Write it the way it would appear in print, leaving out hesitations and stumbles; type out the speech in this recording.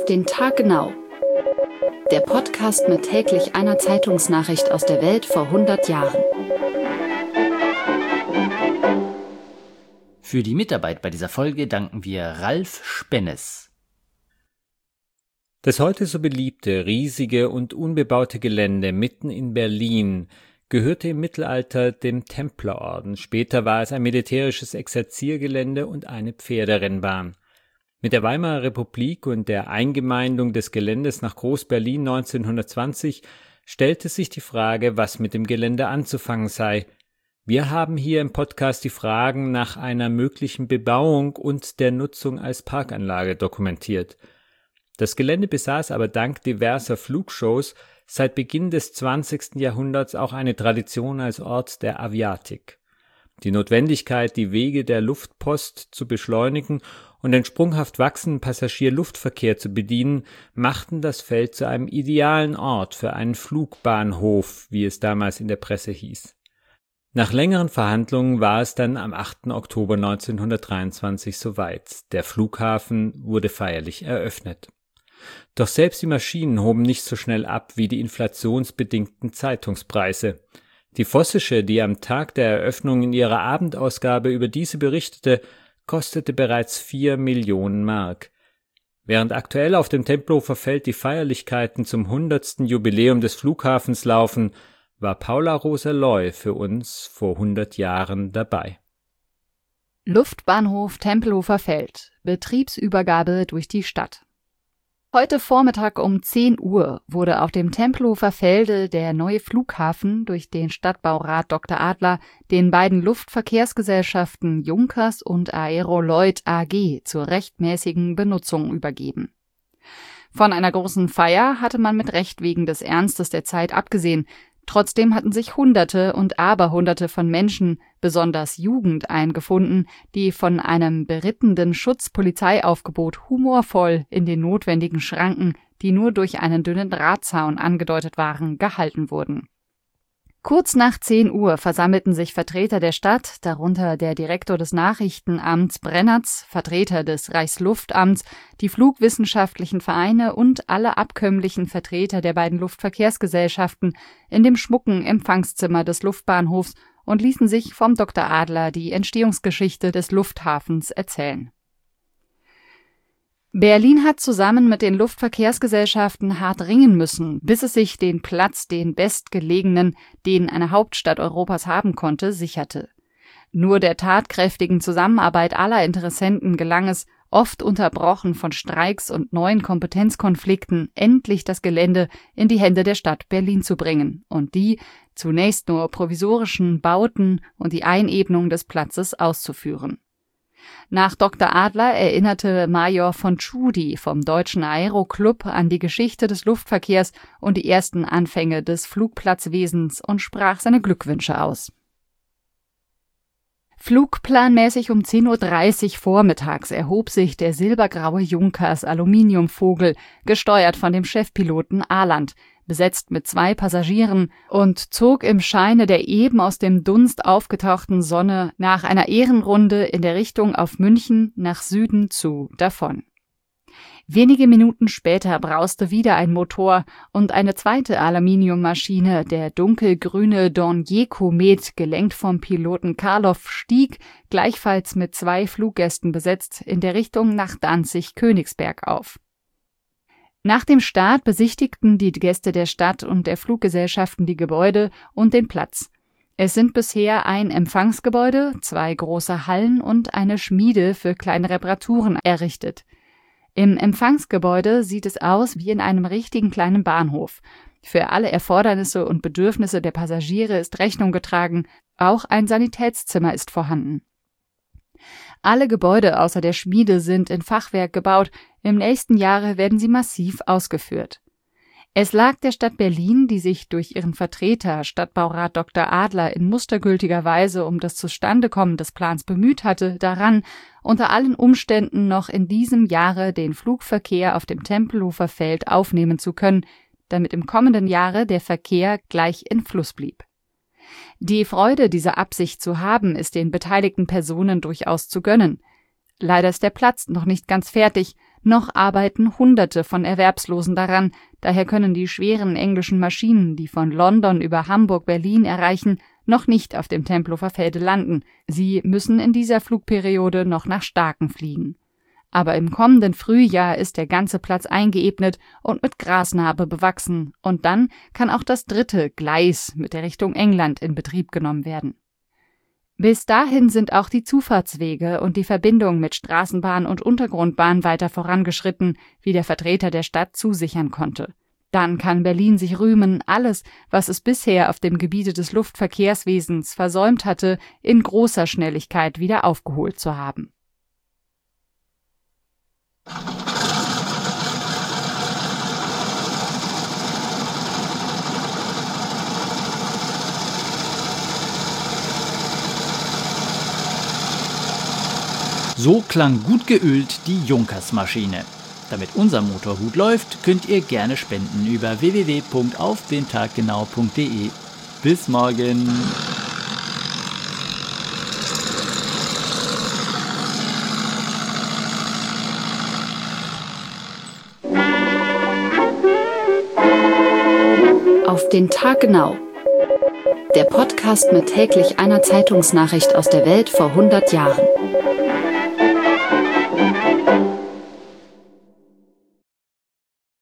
den Tag genau. Der Podcast mit täglich einer Zeitungsnachricht aus der Welt vor 100 Jahren. Für die Mitarbeit bei dieser Folge danken wir Ralf Spennes. Das heute so beliebte, riesige und unbebaute Gelände mitten in Berlin gehörte im Mittelalter dem Templerorden. Später war es ein militärisches Exerziergelände und eine Pferderennbahn. Mit der Weimarer Republik und der Eingemeindung des Geländes nach Groß-Berlin 1920 stellte sich die Frage, was mit dem Gelände anzufangen sei. Wir haben hier im Podcast die Fragen nach einer möglichen Bebauung und der Nutzung als Parkanlage dokumentiert. Das Gelände besaß aber dank diverser Flugshows seit Beginn des 20. Jahrhunderts auch eine Tradition als Ort der Aviatik. Die Notwendigkeit, die Wege der Luftpost zu beschleunigen und den sprunghaft wachsenden Passagierluftverkehr zu bedienen, machten das Feld zu einem idealen Ort für einen Flugbahnhof, wie es damals in der Presse hieß. Nach längeren Verhandlungen war es dann am 8. Oktober 1923 soweit. Der Flughafen wurde feierlich eröffnet. Doch selbst die Maschinen hoben nicht so schnell ab wie die inflationsbedingten Zeitungspreise. Die Vossische, die am Tag der Eröffnung in ihrer Abendausgabe über diese berichtete, kostete bereits 4 Millionen Mark. Während aktuell auf dem Tempelhofer Feld die Feierlichkeiten zum 100. Jubiläum des Flughafens laufen, war Paula Rosa-Loy für uns vor 100 Jahren dabei. Luftbahnhof Tempelhofer Feld. Betriebsübergabe durch die Stadt. Heute Vormittag um 10 Uhr wurde auf dem Tempelhofer Felde der neue Flughafen durch den Stadtbaurat Dr. Adler den beiden Luftverkehrsgesellschaften Junkers und Aeroloid AG zur rechtmäßigen Benutzung übergeben. Von einer großen Feier hatte man mit Recht wegen des Ernstes der Zeit abgesehen. Trotzdem hatten sich Hunderte und Aberhunderte von Menschen, besonders Jugend, eingefunden, die von einem berittenden Schutzpolizeiaufgebot humorvoll in den notwendigen Schranken, die nur durch einen dünnen Drahtzaun angedeutet waren, gehalten wurden. Kurz nach 10 Uhr versammelten sich Vertreter der Stadt, darunter der Direktor des Nachrichtenamts Brennertz, Vertreter des Reichsluftamts, die flugwissenschaftlichen Vereine und alle abkömmlichen Vertreter der beiden Luftverkehrsgesellschaften in dem schmucken Empfangszimmer des Luftbahnhofs und ließen sich vom Dr. Adler die Entstehungsgeschichte des Lufthafens erzählen. Berlin hat zusammen mit den Luftverkehrsgesellschaften hart ringen müssen, bis es sich den Platz, den bestgelegenen, den eine Hauptstadt Europas haben konnte, sicherte. Nur der tatkräftigen Zusammenarbeit aller Interessenten gelang es, oft unterbrochen von Streiks und neuen Kompetenzkonflikten, endlich das Gelände in die Hände der Stadt Berlin zu bringen und die, zunächst nur provisorischen Bauten und die Einebnung des Platzes auszuführen. Nach Dr. Adler erinnerte Major von Tschudi vom Deutschen Aero-Club an die Geschichte des Luftverkehrs und die ersten Anfänge des Flugplatzwesens und sprach seine Glückwünsche aus. Flugplanmäßig um 10:30 Uhr vormittags erhob sich der silbergraue Junkers Aluminiumvogel, gesteuert von dem Chefpiloten Ahland, besetzt mit 2 Passagieren, und zog im Scheine der eben aus dem Dunst aufgetauchten Sonne nach einer Ehrenrunde in der Richtung auf München nach Süden zu davon. Wenige Minuten später brauste wieder ein Motor und eine zweite Aluminiummaschine, der dunkelgrüne Dornier-Komet, gelenkt vom Piloten Karloff, stieg, gleichfalls mit 2 Fluggästen besetzt, in der Richtung nach Danzig-Königsberg auf. Nach dem Start besichtigten die Gäste der Stadt und der Fluggesellschaften die Gebäude und den Platz. Es sind bisher ein Empfangsgebäude, 2 große Hallen und eine Schmiede für kleine Reparaturen errichtet. Im Empfangsgebäude sieht es aus wie in einem richtigen kleinen Bahnhof. Für alle Erfordernisse und Bedürfnisse der Passagiere ist Rechnung getragen, auch ein Sanitätszimmer ist vorhanden. Alle Gebäude außer der Schmiede sind in Fachwerk gebaut, im nächsten Jahre werden sie massiv ausgeführt. Es lag der Stadt Berlin, die sich durch ihren Vertreter, Stadtbaurat Dr. Adler, in mustergültiger Weise um das Zustandekommen des Plans bemüht hatte, daran, unter allen Umständen noch in diesem Jahre den Flugverkehr auf dem Tempelhofer Feld aufnehmen zu können, damit im kommenden Jahre der Verkehr gleich in Fluss blieb. Die Freude, diese Absicht zu haben, ist den beteiligten Personen durchaus zu gönnen. Leider ist der Platz noch nicht ganz fertig. Noch arbeiten Hunderte von Erwerbslosen daran, daher können die schweren englischen Maschinen, die von London über Hamburg-Berlin erreichen, noch nicht auf dem Tempelhofer Felde landen. Sie müssen in dieser Flugperiode noch nach Staaken fliegen. Aber im kommenden Frühjahr ist der ganze Platz eingeebnet und mit Grasnarbe bewachsen, und dann kann auch das 3. Gleis mit der Richtung England in Betrieb genommen werden. Bis dahin sind auch die Zufahrtswege und die Verbindung mit Straßenbahn und Untergrundbahn weiter vorangeschritten, wie der Vertreter der Stadt zusichern konnte. Dann kann Berlin sich rühmen, alles, was es bisher auf dem Gebiete des Luftverkehrswesens versäumt hatte, in großer Schnelligkeit wieder aufgeholt zu haben. So klang gut geölt die Junkers-Maschine. Damit unser Motor gut läuft, könnt ihr gerne spenden über www.aufdentaggenau.de. Bis morgen! Auf den Tag genau. Der Podcast mit täglich einer Zeitungsnachricht aus der Welt vor 100 Jahren.